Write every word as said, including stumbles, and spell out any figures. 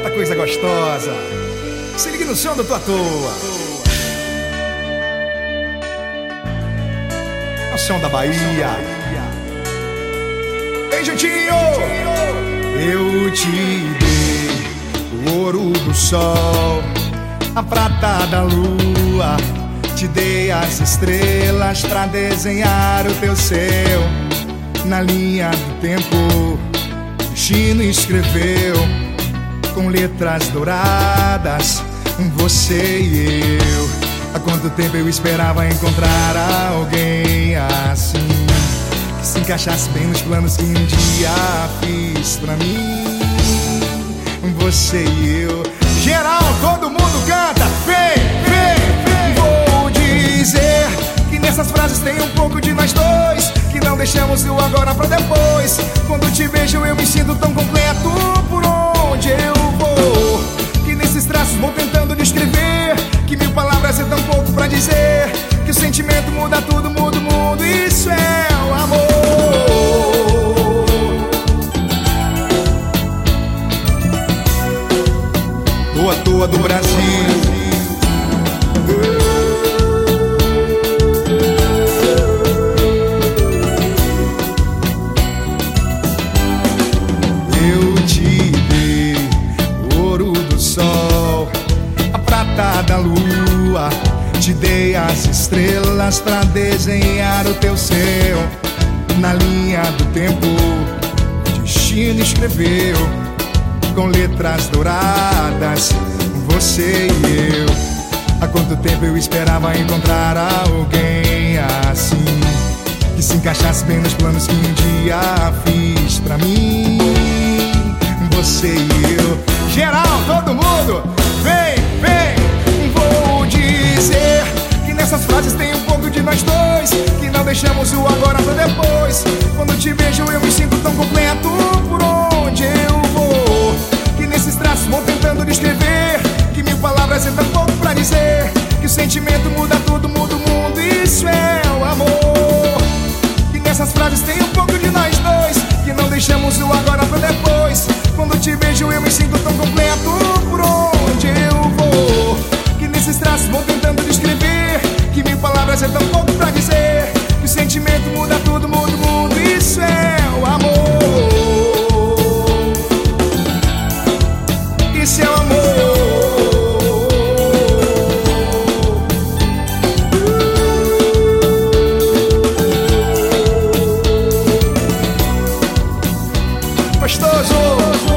Eita coisa gostosa. Se liga no som do Tua Toa. É o som da Bahia. Vem juntinho. Eu te dei o ouro do sol, a prata da lua, te dei as estrelas pra desenhar o teu céu. Na linha do tempo, o destino escreveu com letras douradas, você e eu. Há quanto tempo eu esperava encontrar alguém assim, que se encaixasse bem nos planos que um dia fiz pra mim. Você e eu. Geral, todo mundo canta. Vem, vem, vem. Vou dizer que nessas frases tem um pouco de nós dois, que não deixamos o agora pra depois. Quando te vejo eu me sinto tão completo por onde eu vou, que nesses traços vou tentando descrever, que mil palavras é tão pouco pra dizer, que o sentimento muda tudo, muda o mundo. Isso é o amor. Toa Toa do Brasil. Eu te dei o ouro do sol, a prata da lua, te dei as estrelas pra desenhar o teu céu. Na linha do tempo, o destino escreveu com letras douradas, você e eu. Há quanto tempo eu esperava encontrar alguém assim, que se encaixasse bem nos planos que um dia fiz pra mim. Você e eu. Geral, todo mundo, vem, vem. Vou dizer que nessas frases tem um pouco de nós dois, que não deixamos o agora pra depois. Quando te vejo eu me sinto tão completo por onde eu vou, que nesses traços vou tentando descrever, que mil palavras é tão pouco pra dizer, que o sentimento muda tudo, muda o mundo. Isso é o amor. Que nessas frases tem um pouco de nós dois, que não deixamos o agora pra depois. Quando te vejo eu me sinto tão completo por onde eu vou, que nesses traços vou tentando descrever, que mil palavras é tão pouco pra dizer, que o sentimento muda tudo, muda o mundo. Isso é o amor. Isso é o amor. Gostoso.